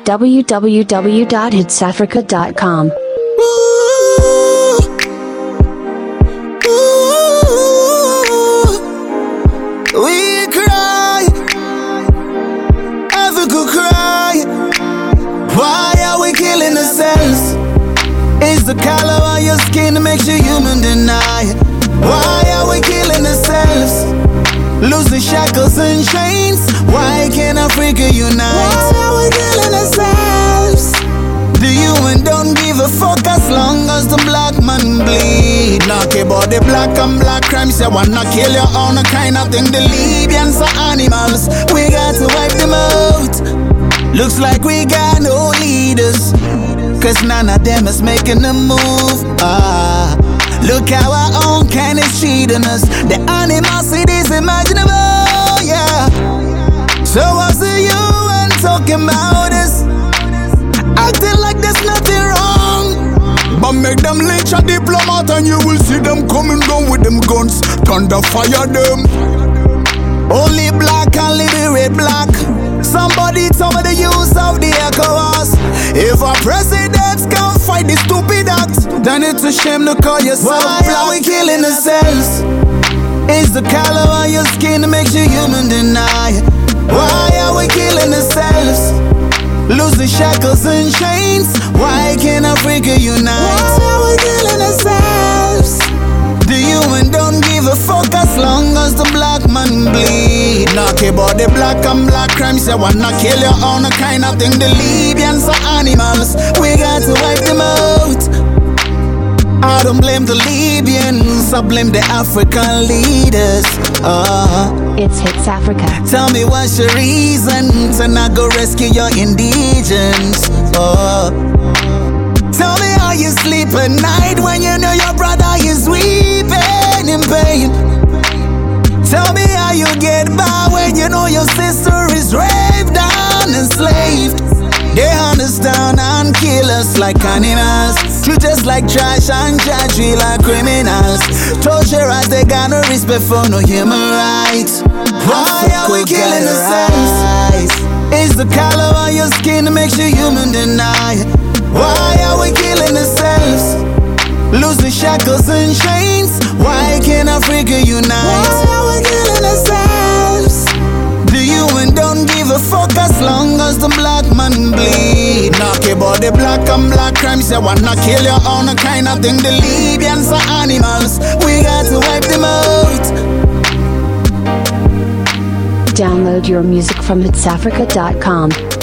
www.hitsafrica.com. We cry, Africa cry. Why are we killing ourselves? Is the color of your skin that makes you human deny? Why are we killing ourselves? Losing shackles and chains. Why can't Africa unite? Why are we killing ourselves? Do you and don't give a fuck as long as the black man bleed? Knock about the black and black crimes. You wanna kill your own kind of thing. The Libyans are animals. We got to wipe them out. Looks like we got no leaders, cause none of them is making a move. Look how our own kind is treating us. The animosity is imaginable, yeah. So what's the UN talking about us? Acting like there's nothing wrong. But make them lynch a diplomat and you will see them coming down with them guns. Thunder fire them. Only black can liberate black. Somebody tell me the use of the ECOWAS. If our presidents can't fight this stupid act, then it's a shame to call yourself black. Why are we killing ourselves? Is the color of your skin that makes you human deny? Why are we killing ourselves? Losing shackles and chains. Why can't Africa unite? Why are we killing ourselves? Do you and don't give a fuck as long as the black man bleed? Knock about the black and black crimes. You wanna kill your own kind of thing. The Libyans are animals. We got to wipe them out. I don't blame the Libyans, I blame the African leaders. It's Hits Africa. Tell me what's your reason to not go rescue your indigents? Tell me how you sleep at night when you know your brother is weeping in pain. Tell me how you get by when you know your sister is raped and enslaved. They hunt us down and kill us like animals. Treat us like trash and judge we like criminals. Torture us, they got no respect for no human rights. Why are we killing ourselves? Is the color of your skin that makes you human deny? Why are we killing ourselves? Losing shackles and chains. Why can't Africa unite? Why are we killing ourselves? Do you and don't give a fuck as long as the black man bleed? Knock about the black and black crimes. You wanna kill your own kind of thing. The Libyans are animals. We got to wipe them out. Download your music from hitsafrica.com.